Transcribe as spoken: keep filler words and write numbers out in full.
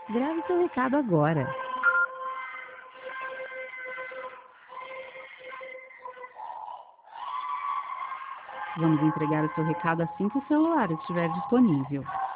Grave seu recado agora. Vamos entregar o seu recado assim que o celular estiver disponível.